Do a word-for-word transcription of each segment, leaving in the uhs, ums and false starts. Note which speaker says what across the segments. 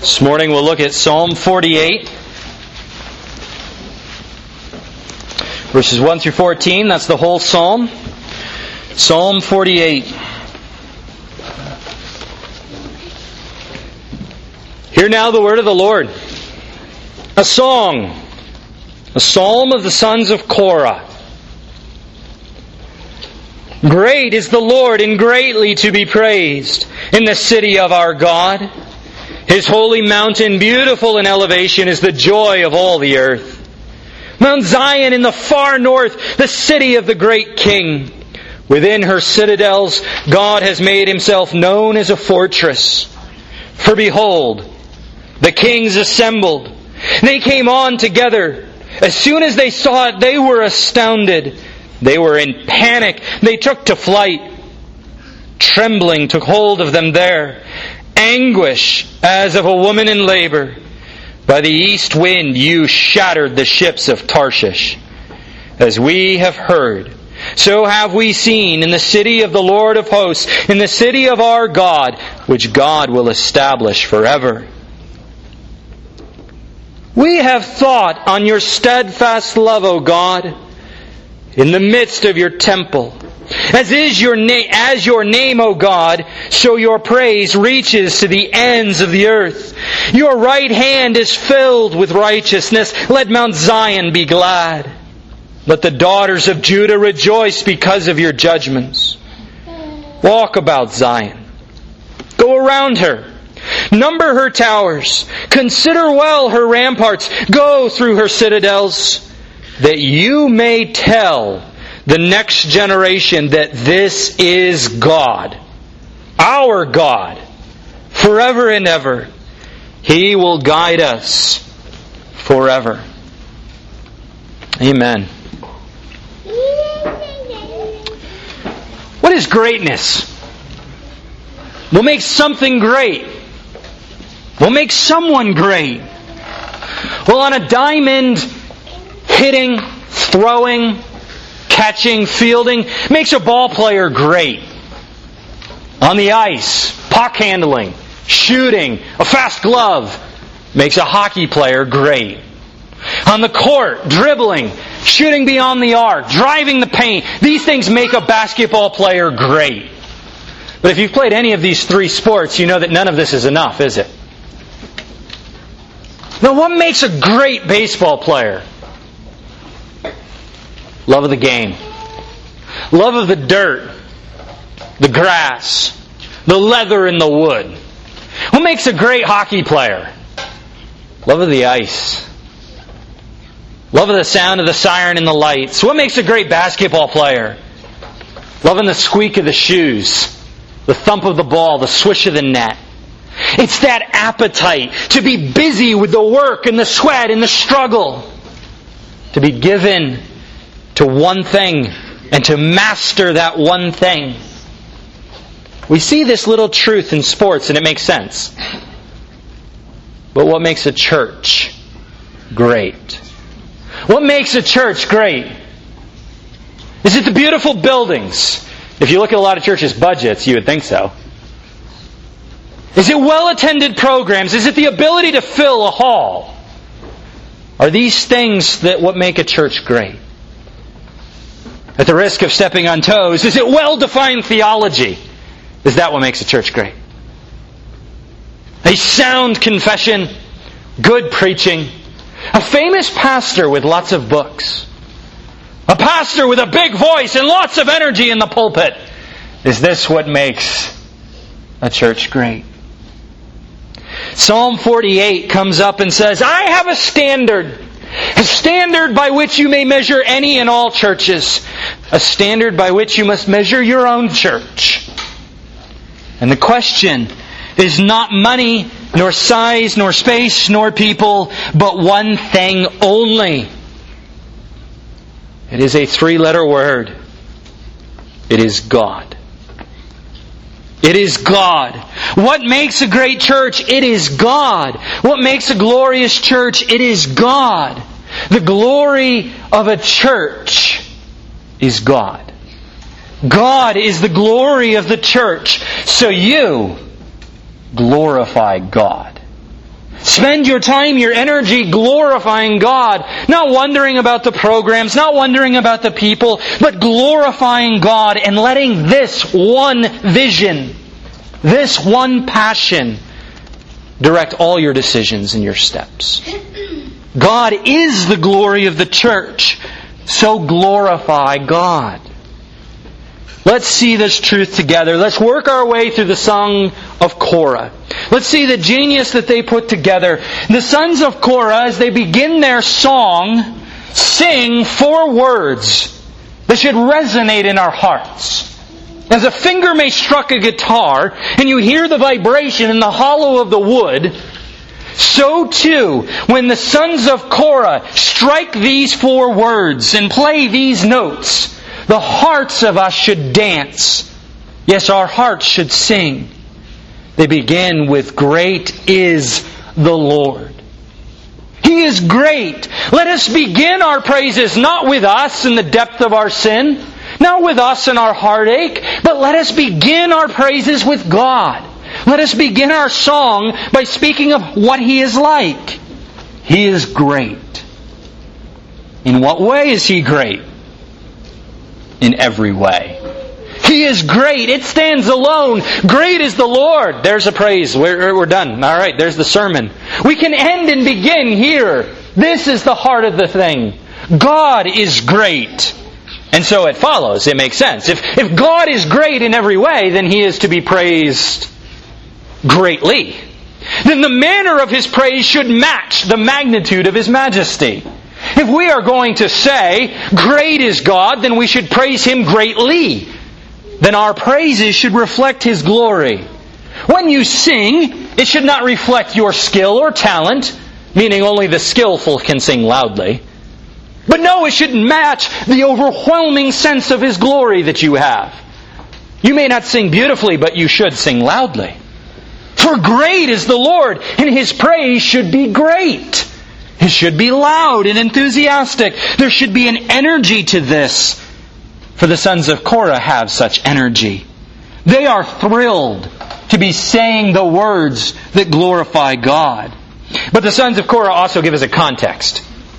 Speaker 1: This morning we'll look at Psalm forty-eight, verses one through fourteen. That's the whole psalm. Psalm forty-eight. Hear now the word of the Lord. A song, a psalm of the sons of Korah. Great is the Lord and greatly to be praised in the city of our God. His holy mountain, beautiful in elevation, is the joy of all the earth. Mount Zion in the far north, the city of the great King. Within her citadels, God has made Himself known as a fortress. For behold, the kings assembled. They came on together. As soon as they saw it, they were astounded. They were in panic. They took to flight. Trembling took hold of them there. Anguish as of a woman in labor. By the east wind you shattered the ships of Tarshish. As we have heard, so have we seen in the city of the Lord of hosts, in the city of our God, which God will establish forever. We have thought on your steadfast love, O God, in the midst of your temple. As is your name, as your name, O God, so your praise reaches to the ends of the earth. Your right hand is filled with righteousness. Let Mount Zion be glad. Let the daughters of Judah rejoice because of your judgments. Walk about Zion. Go around her. Number her towers. Consider well her ramparts. Go through her citadels, that you may tell the next generation that this is God, our God, forever and ever. He will guide us forever. Amen. What is greatness? What makes something great? What makes someone great? Well, on a diamond, hitting, throwing, catching, fielding makes a ball player great. On the ice, puck handling, shooting, a fast glove makes a hockey player great. On the court, dribbling, shooting beyond the arc, driving the paint, these things make a basketball player great. But if you've played any of these three sports, you know that none of this is enough, is it? Now, what makes a great baseball player? Love of the game. Love of the dirt, the grass, the leather and the wood. What makes a great hockey player? Love of the ice. Love of the sound of the siren and the lights. What makes a great basketball player? Loving the squeak of the shoes, the thump of the ball, the swish of the net. It's that appetite to be busy with the work and the sweat and the struggle. To be given to one thing and to master that one thing. We see this little truth in sports and it makes sense. But what makes a church great? What makes a church great? Is it the beautiful buildings? If you look at a lot of churches' budgets, you would think so. Is it well-attended programs? Is it the ability to fill a hall? Are these things that what make a church great? At the risk of stepping on toes, is it well-defined theology? Is that what makes a church great? A sound confession, good preaching, a famous pastor with lots of books, a pastor with a big voice and lots of energy in the pulpit. Is this what makes a church great? Psalm forty-eight comes up and says, I have a standard. A standard by which you may measure any and all churches. A standard by which you must measure your own church. And the question is not money, nor size, nor space, nor people, but one thing only. It is a three-letter word. It is God. It is God. What makes a great church? It is God. What makes a glorious church? It is God. The glory of a church is God. God is the glory of the church. So you glorify God Spend your time, your energy glorifying God. Not wondering about the programs, not wondering about the people, but glorifying God and letting this one vision, this one passion, direct all your decisions and your steps. God is the glory of the church, so glorify God. Let's see this truth together. Let's work our way through the Song of Korah. Let's see the genius that they put together. The sons of Korah, as they begin their song, sing four words that should resonate in our hearts. As a finger may struck a guitar, and you hear the vibration in the hollow of the wood, so too, when the sons of Korah strike these four words and play these notes, the hearts of us should dance. Yes, our hearts should sing. They begin with, "Great is the Lord." He is great. Let us begin our praises not with us in the depth of our sin, not with us in our heartache, but let us begin our praises with God. Let us begin our song by speaking of what He is like. He is great. In what way is He great? In every way. He is great. It stands alone. Great is the Lord. There's a praise. We're, we're done. All right, there's the sermon. We can end and begin here. This is the heart of the thing. God is great. And so it follows. It makes sense. If, if God is great in every way, then He is to be praised greatly. Then the manner of His praise should match the magnitude of His majesty. If we are going to say, "Great is God," then we should praise Him greatly. Then our praises should reflect His glory. When you sing, it should not reflect your skill or talent, meaning only the skillful can sing loudly. But no, it should match the overwhelming sense of His glory that you have. You may not sing beautifully, but you should sing loudly. For great is the Lord, and His praise should be great. It should be loud and enthusiastic. There should be an energy to this. For the sons of Korah have such energy. They are thrilled to be saying the words that glorify God. But the sons of Korah also give us a context.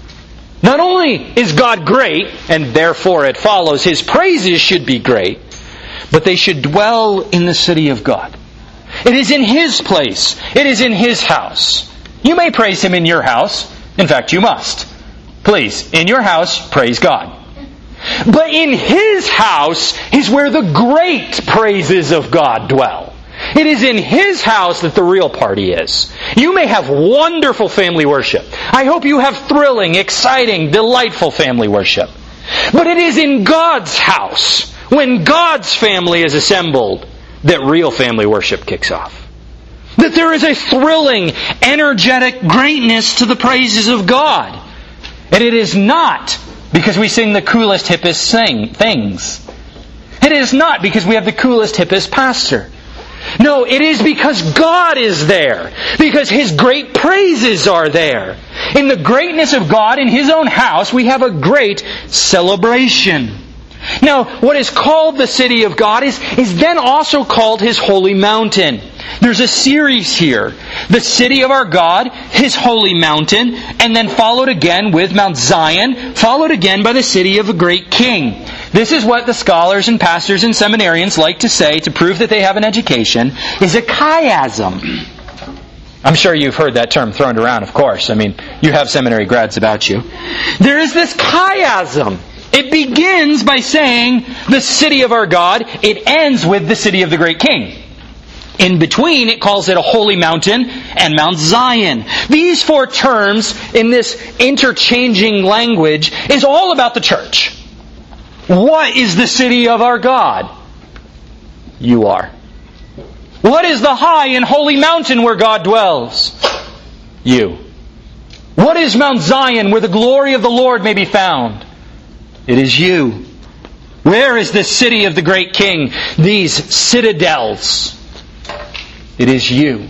Speaker 1: Not only is God great, and therefore it follows His praises should be great, but they should dwell in the city of God. It is in His place. It is in His house. You may praise Him in your house. In fact, you must. Please, in your house, praise God. But in His house is where the great praises of God dwell. It is in His house that the real party is. You may have wonderful family worship. I hope you have thrilling, exciting, delightful family worship. But it is in God's house, when God's family is assembled, that real family worship kicks off. That there is a thrilling, energetic greatness to the praises of God. And it is not because we sing the coolest, hippest sing things. It is not because we have the coolest, hippest pastor. No, it is because God is there. Because His great praises are there. In the greatness of God in His own house, we have a great celebration. Now, what is called the city of God is, is then also called His holy mountain. There's a series here. The city of our God, His holy mountain, and then followed again with Mount Zion, followed again by the city of a great king. This is what the scholars and pastors and seminarians like to say to prove that they have an education, is a chiasm. I'm sure you've heard that term thrown around, of course. I mean, you have seminary grads about you. There is this chiasm. It begins by saying the city of our God. It ends with the city of the great king. In between, it calls it a holy mountain and Mount Zion. These four terms in this interchanging language is all about the church. What is the city of our God? You are. What is the high and holy mountain where God dwells? You. What is Mount Zion where the glory of the Lord may be found? It is you. Where is this city of the great king? These citadels. It is you.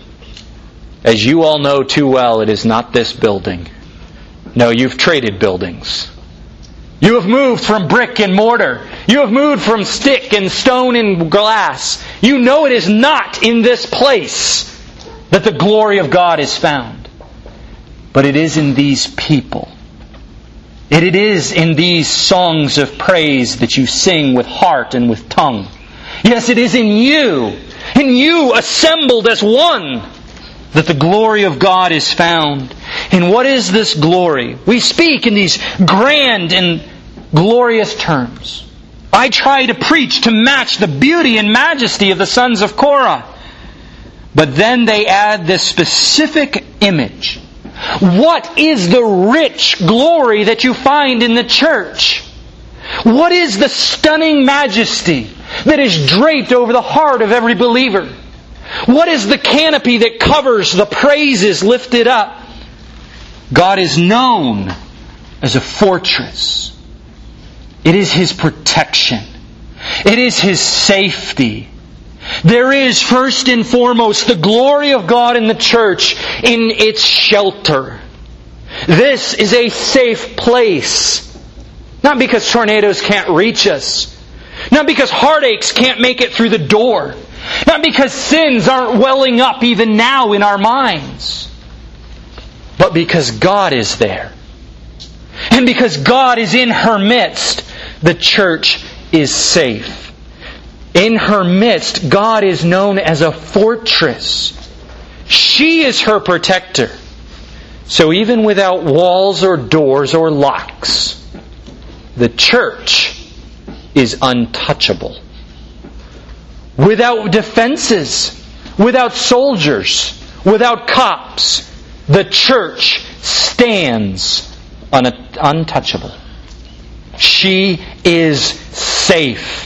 Speaker 1: As you all know too well, it is not this building. No, you've traded buildings. You have moved from brick and mortar. You have moved from stick and stone and glass. You know it is not in this place. that the glory of God is found. But it is in these people. It is in these songs of praise that you sing with heart and with tongue. Yes, it is in you, in you assembled as one, that the glory of God is found. And what is this glory? We speak in these grand and glorious terms. I try to preach to match the beauty and majesty of the sons of Korah. But then they add this specific image. What is the rich glory that you find in the church? What is the stunning majesty that is draped over the heart of every believer? What is the canopy that covers the praises lifted up? God is known as a fortress. It is His protection. It is His safety. There is first and foremost the glory of God in the church in its shelter. This is a safe place. Not because tornadoes can't reach us. Not because heartaches can't make it through the door. Not because sins aren't welling up even now in our minds. But because God is there. And because God is in her midst, the church is safe. In her midst, God is known as a fortress. She is her protector. So even without walls or doors or locks, the church is untouchable. Without defenses, without soldiers, without cops, the church stands un- untouchable. She is safe.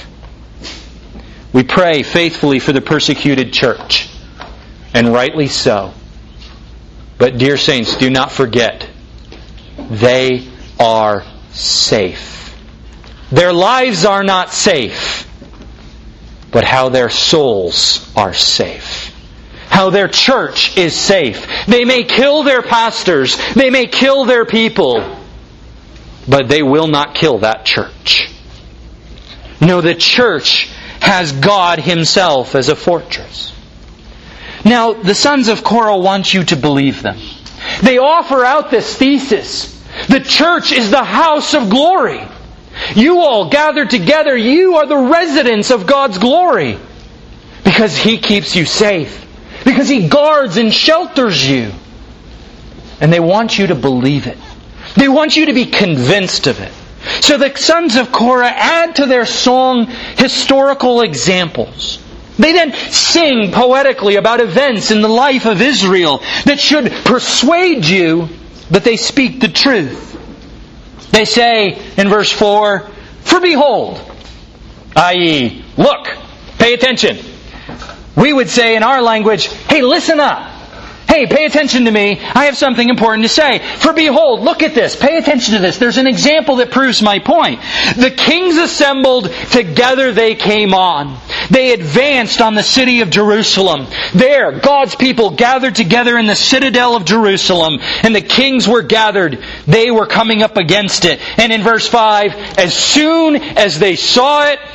Speaker 1: We pray faithfully for the persecuted church, and rightly so. But dear saints, do not forget, they are safe. Their lives are not safe, but how their souls are safe. How their church is safe. They may kill their pastors, they may kill their people, but they will not kill that church. No, the church has God Himself as a fortress. Now, the sons of Korah want you to believe them. They offer out this thesis. The church is the house of glory. You all gathered together, you are the residents of God's glory. Because He keeps you safe. Because He guards and shelters you. And they want you to believe it. They want you to be convinced of it. So the sons of Korah add to their song historical examples. They then sing poetically about events in the life of Israel that should persuade you that they speak the truth. They say in verse four, "For behold," that is, look, pay attention. We would say in our language, "Hey, listen up. Hey, pay attention to me. I have something important to say. For behold, look at this. Pay attention to this. There's an example that proves my point. The kings assembled, together they came on. They advanced on the city of Jerusalem. There, God's people gathered together in the citadel of Jerusalem, and the kings were gathered. They were coming up against it. And in verse five, as soon as they saw it,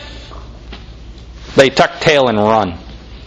Speaker 1: they tucked tail and run.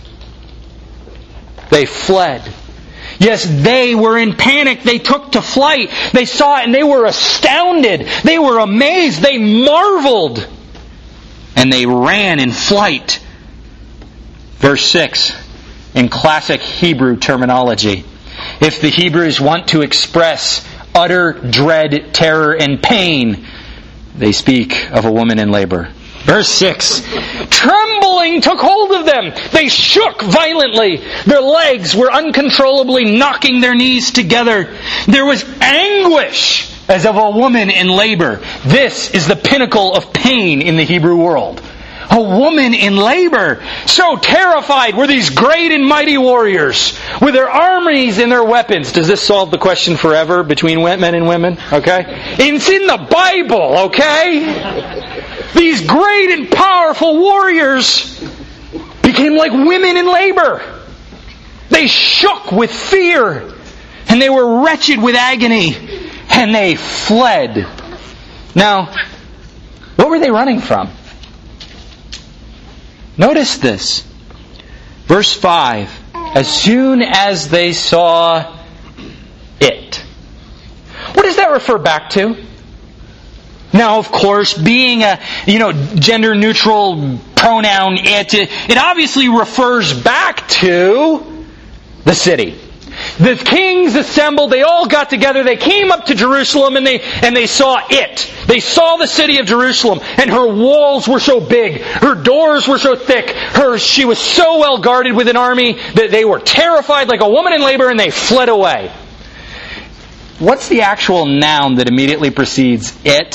Speaker 1: They fled. Yes, they were in panic. They took to flight. They saw it and they were astounded. They were amazed. They marveled. And they ran in flight. Verse six, in classic Hebrew terminology. If the Hebrews want to express utter dread, terror, and pain, they speak of a woman in labor. Verse six, trembling took hold of them. They shook violently. Their legs were uncontrollably knocking their knees together. There was anguish as of a woman in labor. This is the pinnacle of pain in the Hebrew world. A woman in labor. So terrified were these great and mighty warriors with their armies and their weapons. Does this solve the question forever between men and women? Okay? It's in the Bible, okay? These great and powerful warriors became like women in labor. They shook with fear. And they were wretched with agony. And they fled. Now, what were they running from? Notice this. Verse five. as soon as they saw it. What does that refer back to? Now, of course, being a, you know, gender-neutral pronoun, it, it obviously refers back to the city. The kings assembled, they all got together, they came up to Jerusalem and they and they saw it. They saw the city of Jerusalem, and her walls were so big, her doors were so thick, her she was so well guarded with an army that they were terrified like a woman in labor, and they fled away. What's the actual noun that immediately precedes it?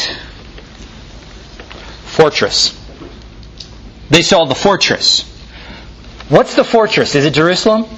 Speaker 1: Fortress. They saw the fortress. What's the fortress? Is it Jerusalem?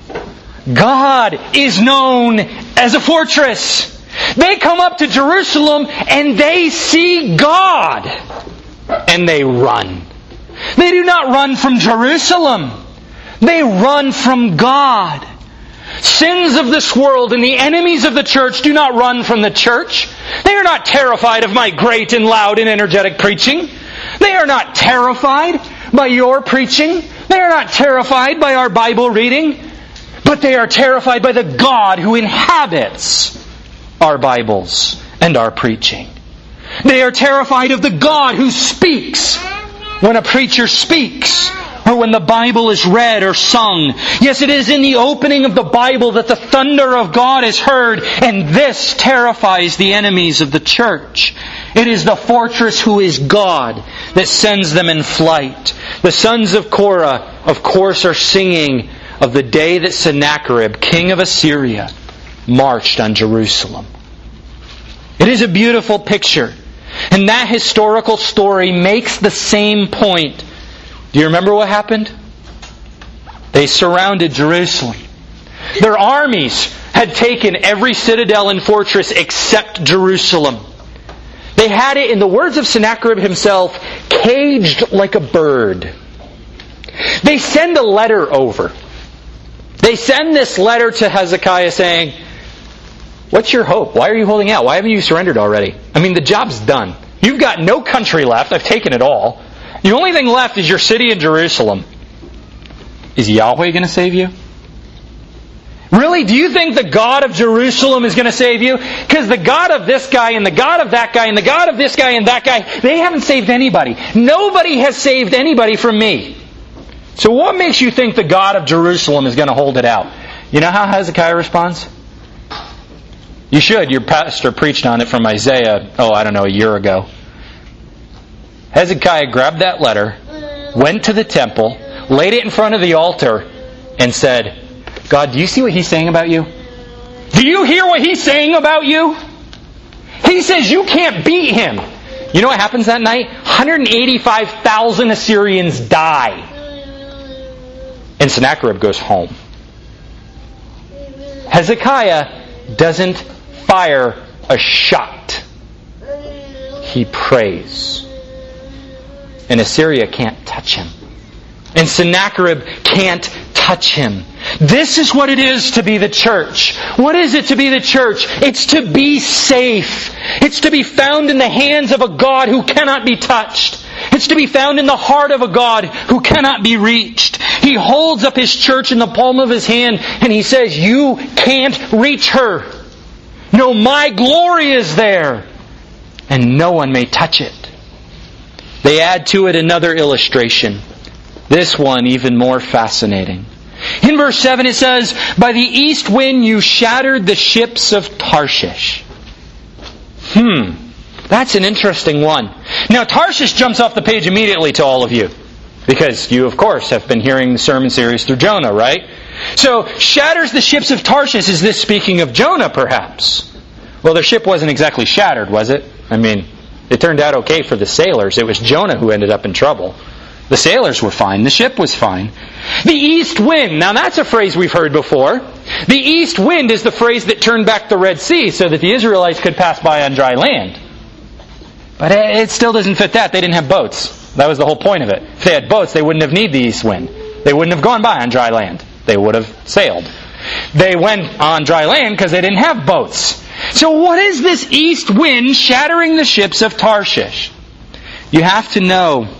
Speaker 1: God is known as a fortress. They come up to Jerusalem and they see God. And they run. They do not run from Jerusalem. They run from God. Sins of this world and the enemies of the church do not run from the church. They are not terrified of my great and loud and energetic preaching. They are not terrified by your preaching. They are not terrified by our Bible reading. But they are terrified by the God who inhabits our Bibles and our preaching. They are terrified of the God who speaks when a preacher speaks, or when the Bible is read or sung. Yes, it is in the opening of the Bible that the thunder of God is heard, and this terrifies the enemies of the church. It is the fortress who is God that sends them in flight. The sons of Korah, of course, are singing of the day that Sennacherib, king of Assyria, marched on Jerusalem. It is a beautiful picture. And that historical story makes the same point. Do you remember what happened? They surrounded Jerusalem. Their armies had taken every citadel and fortress except Jerusalem. They had it, in the words of Sennacherib himself, caged like a bird. They send a letter over. They send this letter to Hezekiah saying, what's your hope? Why are you holding out? Why haven't you surrendered already? I mean, the job's done. You've got no country left. I've taken it all. The only thing left is your city in Jerusalem. Is Yahweh going to save you? Really? Do you think the God of Jerusalem is going to save you? Because the God of this guy and the God of that guy and the God of this guy and that guy, they haven't saved anybody. Nobody has saved anybody from me. So what makes you think the God of Jerusalem is going to hold it out? You know how Hezekiah responds? You should. Your pastor preached on it from Isaiah, oh, I don't know, a year ago. Hezekiah grabbed that letter, went to the temple, laid it in front of the altar, and said, God, do you see what He's saying about you? Do you hear what He's saying about you? He says you can't beat Him. You know what happens that night? one hundred eighty-five thousand Assyrians die. And Sennacherib goes home. Hezekiah doesn't fire a shot. He prays. And Assyria can't touch him. And Sennacherib can't touch him. This is what it is to be the church. What is it to be the church? It's to be safe. It's to be found in the hands of a God who cannot be touched. It's to be found in the heart of a God who cannot be reached. He holds up His church in the palm of His hand and He says, you can't reach her. No, my glory is there. And no one may touch it. They add to it another illustration. This one even more fascinating. In verse seven it says, by the east wind you shattered the ships of Tarshish. Hmm. That's an interesting one. Now Tarshish jumps off the page immediately to all of you. Because you, of course, have been hearing the sermon series through Jonah, right? So, shatters the ships of Tarshish. Is this speaking of Jonah, perhaps? Well, their ship wasn't exactly shattered, was it? I mean, it turned out okay for the sailors. It was Jonah who ended up in trouble. The sailors were fine. The ship was fine. The east wind. Now that's a phrase we've heard before. The east wind is the phrase that turned back the Red Sea so that the Israelites could pass by on dry land. But it still doesn't fit that. They didn't have boats. That was the whole point of it. If they had boats, they wouldn't have needed the east wind. They wouldn't have gone by on dry land. They would have sailed. They went on dry land because they didn't have boats. So what is this east wind shattering the ships of Tarshish? You have to know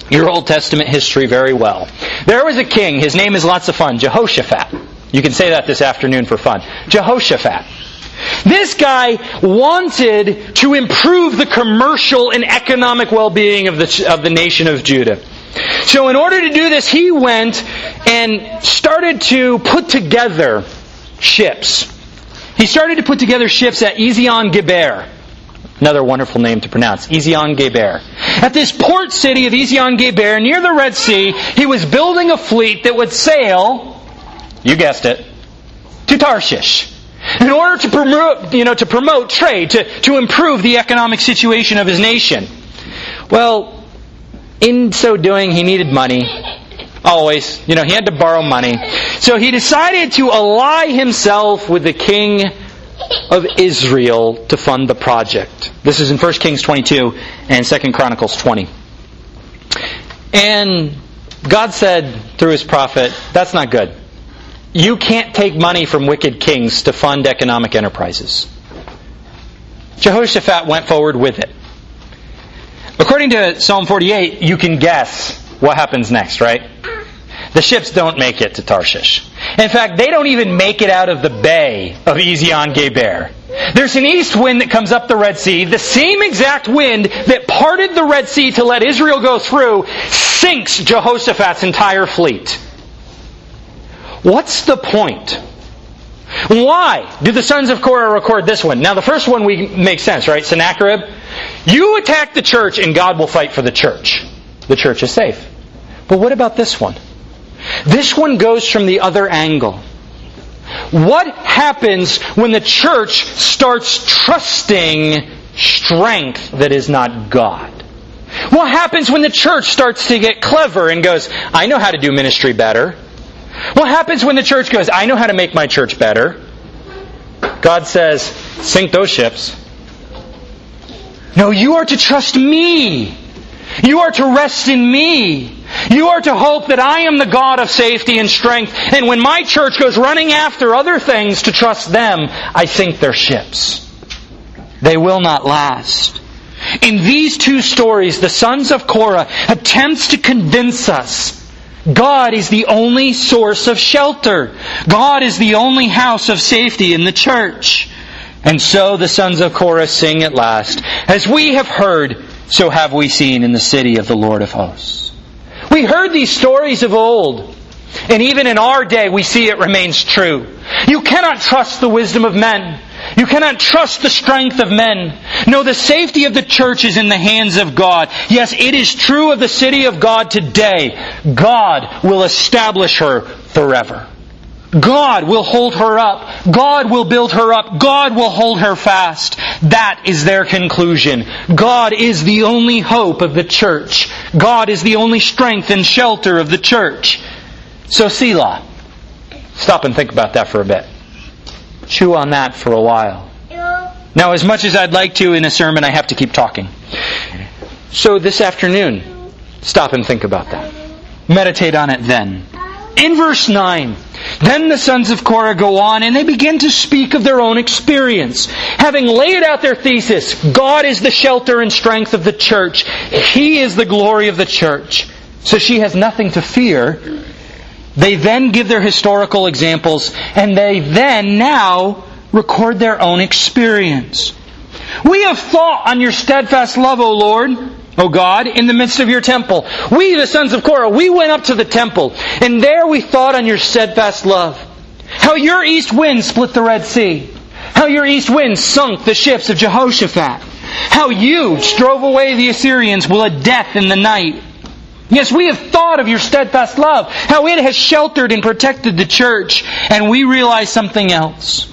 Speaker 1: your Old Testament history very well. There was a king, his name is lots of fun, Jehoshaphat. You can say that this afternoon for fun. Jehoshaphat. This guy wanted to improve the commercial and economic well-being of the, of the nation of Judah. So in order to do this, he went and started to put together ships. He started to put together ships at Ezion-Geber. Another wonderful name to pronounce, Ezion-Geber. At this port city of Ezion-Geber, near the Red Sea, he was building a fleet that would sail, you guessed it, to Tarshish, in order to promote, you know, to promote trade, to, to improve the economic situation of his nation. Well, in so doing, he needed money. Always. You know, he had to borrow money. So he decided to ally himself with the king of Israel to fund the project. This is in First Kings twenty-two and Second Chronicles twenty. And God said through His prophet, that's not good. You can't take money from wicked kings to fund economic enterprises. Jehoshaphat went forward with it. According to Psalm forty-eight, you can guess what happens next, right? The ships don't make it to Tarshish. In fact, they don't even make it out of the bay of Ezion-Geber. There's an east wind that comes up the Red Sea. The same exact wind that parted the Red Sea to let Israel go through sinks Jehoshaphat's entire fleet. What's the point? Why did the sons of Korah record this one? Now, the first one we make sense, right? Sennacherib. You attack the church and God will fight for the church. The church is safe. But what about this one? This one goes from the other angle. What happens when the church starts trusting strength that is not God? What happens when the church starts to get clever and goes, I know how to do ministry better? What happens when the church goes, I know how to make my church better? God says, sink those ships. No, you are to trust me. You are to rest in me. You are to hope that I am the God of safety and strength. And when my church goes running after other things to trust them, I sink their ships. They will not last. In these two stories, the sons of Korah attempts to convince us God is the only source of shelter. God is the only house of safety in the church. And so the sons of Korah sing at last, as we have heard, so have we seen in the city of the Lord of hosts. We heard these stories of old, and even in our day we see it remains true. You cannot trust the wisdom of men. You cannot trust the strength of men. No, the safety of the church is in the hands of God. Yes, it is true of the city of God today. God will establish her forever. God will hold her up. God will build her up. God will hold her fast. That is their conclusion. God is the only hope of the church. God is the only strength and shelter of the church. So Selah. Stop and think about that for a bit. Chew on that for a while. Now, as much as I'd like to in a sermon, I have to keep talking. So this afternoon, stop and think about that. Meditate on it then. In verse nine, then the sons of Korah go on and they begin to speak of their own experience. Having laid out their thesis, God is the shelter and strength of the church. He is the glory of the church. So she has nothing to fear. They then give their historical examples and they then now record their own experience. We have thought on your steadfast love, O Lord, O God, in the midst of your temple. We, the sons of Korah, we went up to the temple, and there we thought on your steadfast love. How your east wind split the Red Sea. How your east wind sunk the ships of Jehoshaphat. How you drove away the Assyrians with a death in the night. Yes, we have thought of your steadfast love. How it has sheltered and protected the church. And we realize something else.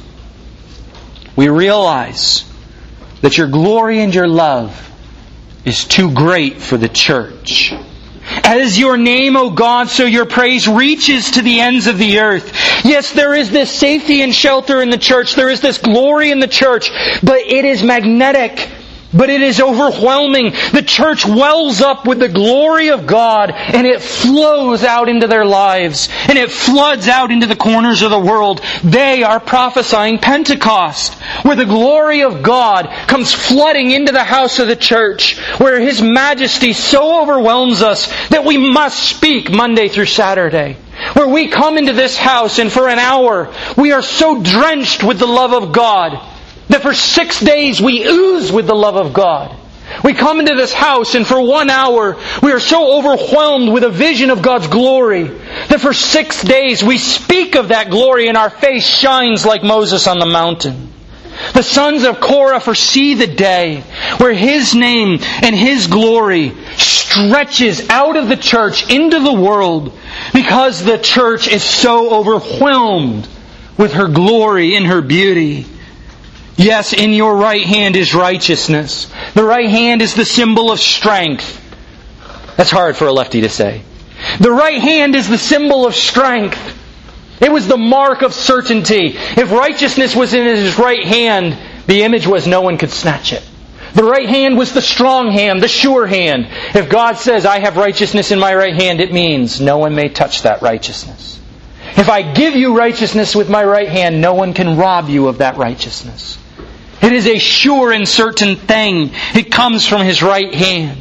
Speaker 1: We realize that your glory and your love is too great for the church. As your name, O God, so your praise reaches to the ends of the earth. Yes, there is this safety and shelter in the church. There is this glory in the church. But it is magnetic. but it is overwhelming. The church wells up with the glory of God, and it flows out into their lives, and it floods out into the corners of the world. They are prophesying Pentecost, where the glory of God comes flooding into the house of the church, where His majesty so overwhelms us that we must speak Monday through Saturday. Where we come into this house, and for an hour we are so drenched with the love of God that for six days we ooze with the love of God. We come into this house, and for one hour we are so overwhelmed with a vision of God's glory that for six days we speak of that glory and our face shines like Moses on the mountain. The sons of Korah foresee the day where His name and His glory stretches out of the church into the world, because the church is so overwhelmed with her glory and her beauty. Yes, in your right hand is righteousness. The right hand is the symbol of strength. That's hard for a lefty to say. The right hand is the symbol of strength. It was the mark of certainty. If righteousness was in His right hand, the image was no one could snatch it. The right hand was the strong hand, the sure hand. If God says, I have righteousness in my right hand, it means no one may touch that righteousness. If I give you righteousness with my right hand, no one can rob you of that righteousness. It is a sure and certain thing. It comes from His right hand.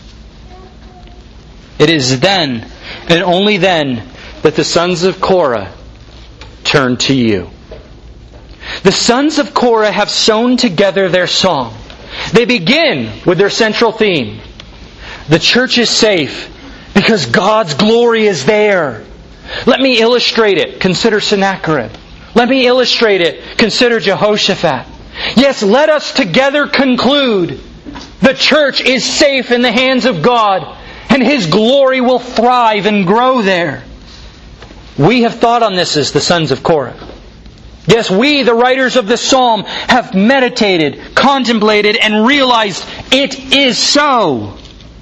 Speaker 1: It is then, and only then, that the sons of Korah turn to you. The sons of Korah have sewn together their song. They begin with their central theme. The church is safe because God's glory is there. Let me illustrate it. Consider Sennacherib. Let me illustrate it. Consider Jehoshaphat. Yes, let us together conclude the church is safe in the hands of God, and His glory will thrive and grow there. We have thought on this as the sons of Korah. Yes, we, the writers of this psalm, have meditated, contemplated, and realized it is so.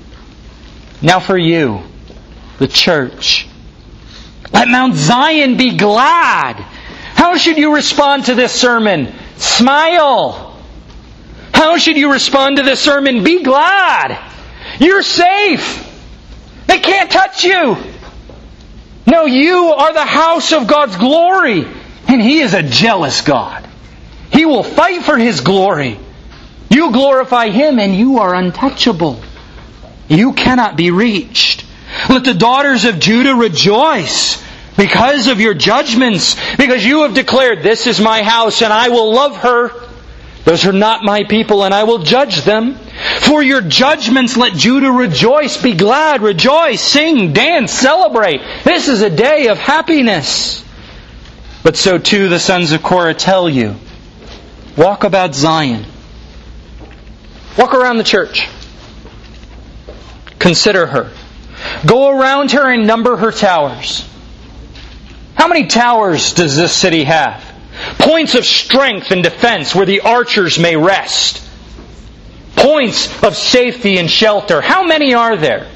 Speaker 1: Now for you, the church. Let Mount Zion be glad. How should you respond to this sermon? Smile. How should you respond to this sermon? Be glad. You're safe. They can't touch you. No, you are the house of God's glory. And He is a jealous God. He will fight for His glory. You glorify Him and you are untouchable. You cannot be reached. Let the daughters of Judah rejoice because of your judgments, because you have declared, this is my house and I will love her. Those are not my people and I will judge them. For your judgments let Judah rejoice, be glad, rejoice, sing, dance, celebrate. This is a day of happiness. But so too the sons of Korah tell you, walk about Zion. Walk around the church. Consider her. Go around her and number her towers. How many towers does this city have? Points of strength and defense where the archers may rest. Points of safety and shelter. How many are there?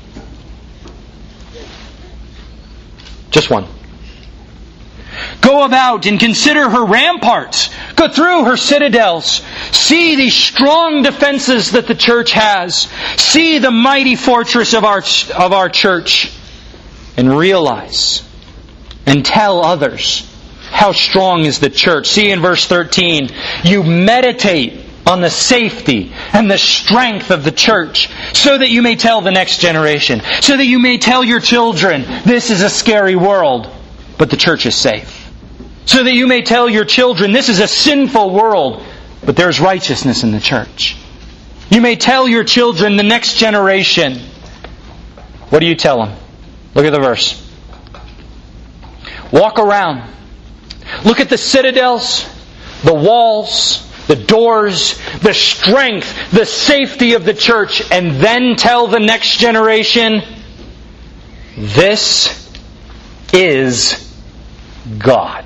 Speaker 1: Just one. Go about and consider her ramparts. Go through her citadels. See the strong defenses that the church has. See the mighty fortress of our, of our church. And realize and tell others how strong is the church. See in verse thirteen, you meditate on the safety and the strength of the church so that you may tell the next generation, so that you may tell your children, this is a scary world, but the church is safe. So that you may tell your children, this is a sinful world, but there's righteousness in the church. You may tell your children, the next generation. What do you tell them? Look at the verse. Walk around. Look at the citadels, the walls, the doors, the strength, the safety of the church, and then tell the next generation, this is God.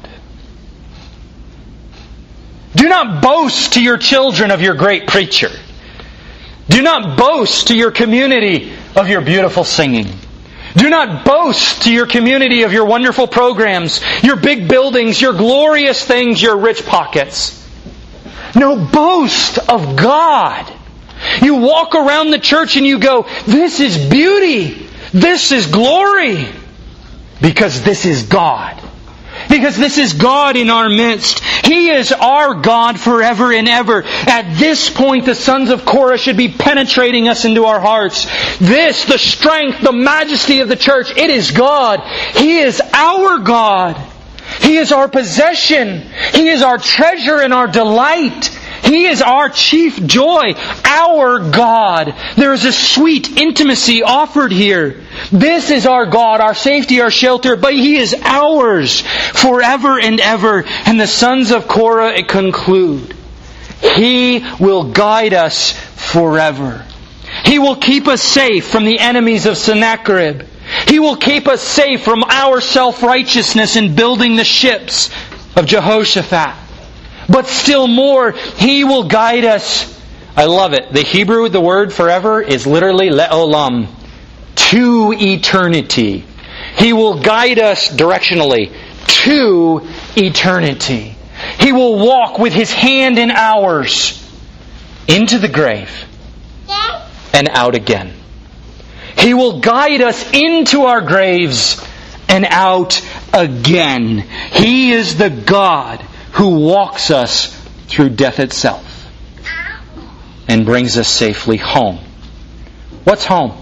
Speaker 1: Do not boast to your children of your great preacher. Do not boast to your community of your beautiful singing. Do not boast to your community of your wonderful programs, your big buildings, your glorious things, your rich pockets. No, boast of God. You walk around the church and you go, this is beauty. This is glory. Because this is God. Because this is God in our midst. He is our God forever and ever. At this point, the sons of Korah should be penetrating us into our hearts. This, the strength, the majesty of the church, it is God. He is our God. He is our possession. He is our treasure and our delight. He is our chief joy, our God. There is a sweet intimacy offered here. This is our God, our safety, our shelter, but He is ours forever and ever. And the sons of Korah conclude, He will guide us forever. He will keep us safe from the enemies of Sennacherib. He will keep us safe from our self-righteousness in building the ships of Jehoshaphat. But still more, He will guide us. I love it. The Hebrew, the word forever, is literally le'olam. To eternity. He will guide us directionally to eternity. He will walk with His hand in ours into the grave and out again. He will guide us into our graves and out again. He is the God who walks us through death itself and brings us safely home. What's home?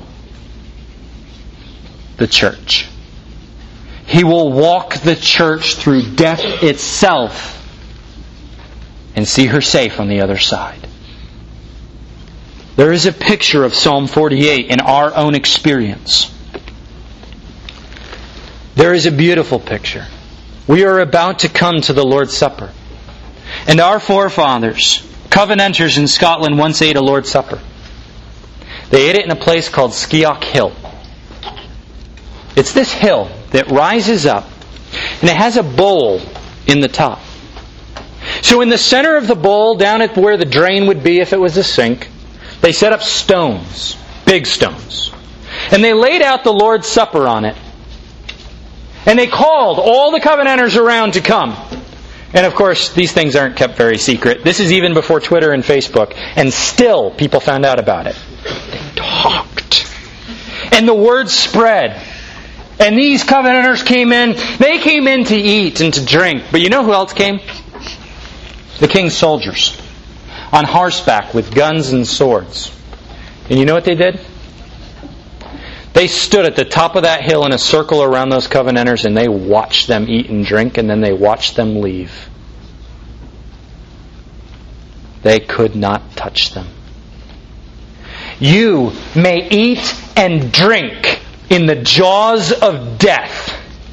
Speaker 1: The church. He will walk the church through death itself and see her safe on the other side. There is a picture of Psalm forty-eight in our own experience. There is a beautiful picture. We are about to come to the Lord's Supper. And our forefathers, Covenanters in Scotland, once ate a Lord's Supper. They ate it in a place called Skeoch Hill. It's this hill that rises up, and it has a bowl in the top. So in the center of the bowl, down at where the drain would be if it was a sink, they set up stones, big stones. And they laid out the Lord's Supper on it. And they called all the Covenanters around to come. And of course, these things aren't kept very secret. This is even before Twitter and Facebook. And still, people found out about it. They talked. And the word spread. And these Covenanters came in. They came in to eat and to drink. But you know who else came? The king's soldiers. On horseback with guns and swords. And you know what they did? They stood at the top of that hill in a circle around those Covenanters and they watched them eat and drink, and then they watched them leave. They could not touch them. You may eat and drink in the jaws of death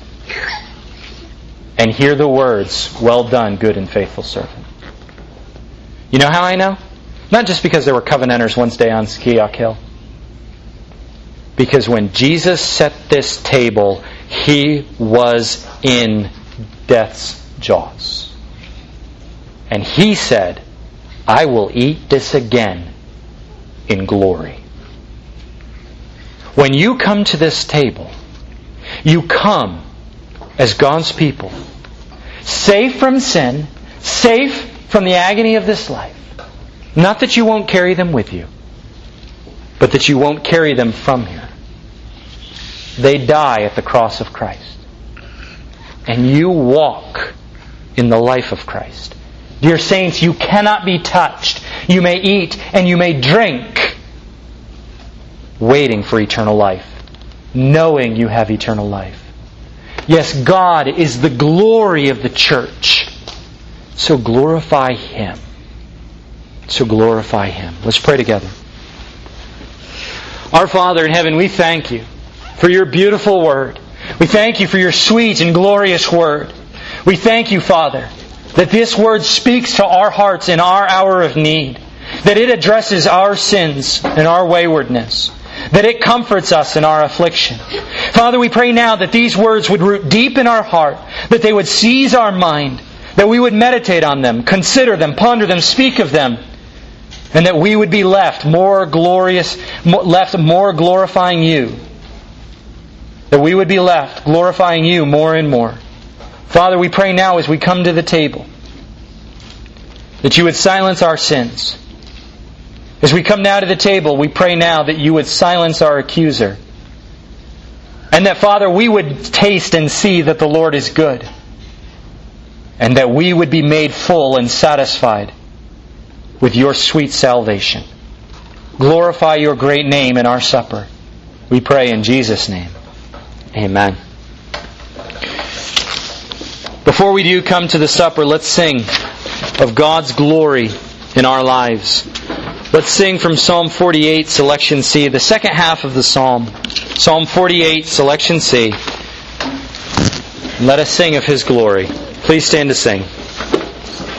Speaker 1: and hear the words, "Well done, good and faithful servant." You know how I know? Not just because there were Covenanters one day on Skeoch Hill. Because when Jesus set this table, He was in death's jaws. And He said, "I will eat this again in glory." When you come to this table, you come as God's people, safe from sin, safe from the agony of this life. Not that you won't carry them with you, but that you won't carry them from here. They die at the cross of Christ. And you walk in the life of Christ. Dear saints, you cannot be touched. You may eat and you may drink, waiting for eternal life, knowing you have eternal life. Yes, God is the glory of the church. So glorify Him. So glorify Him. Let's pray together. Our Father in heaven, we thank You for Your beautiful Word. We thank You for Your sweet and glorious Word. We thank You, Father, that this Word speaks to our hearts in our hour of need. That it addresses our sins and our waywardness. That it comforts us in our affliction. Father, we pray now that these words would root deep in our heart. That they would seize our mind. That we would meditate on them, consider them, ponder them, speak of them. And that we would be left more glorious, left more glorifying You. That we would be left glorifying You more and more. Father, we pray now as we come to the table, that You would silence our sins. As we come now to the table, we pray now that you would silence our accuser. And that, Father, we would taste and see that the Lord is good. And that we would be made full and satisfied with your sweet salvation. Glorify your great name in our supper. We pray in Jesus' name. Amen. Before we do come to the supper, let's sing of God's glory in our lives. Let's sing from Psalm forty-eight, selection C, the second half of the Psalm. Psalm forty-eight, selection C. Let us sing of His glory. Please stand to sing.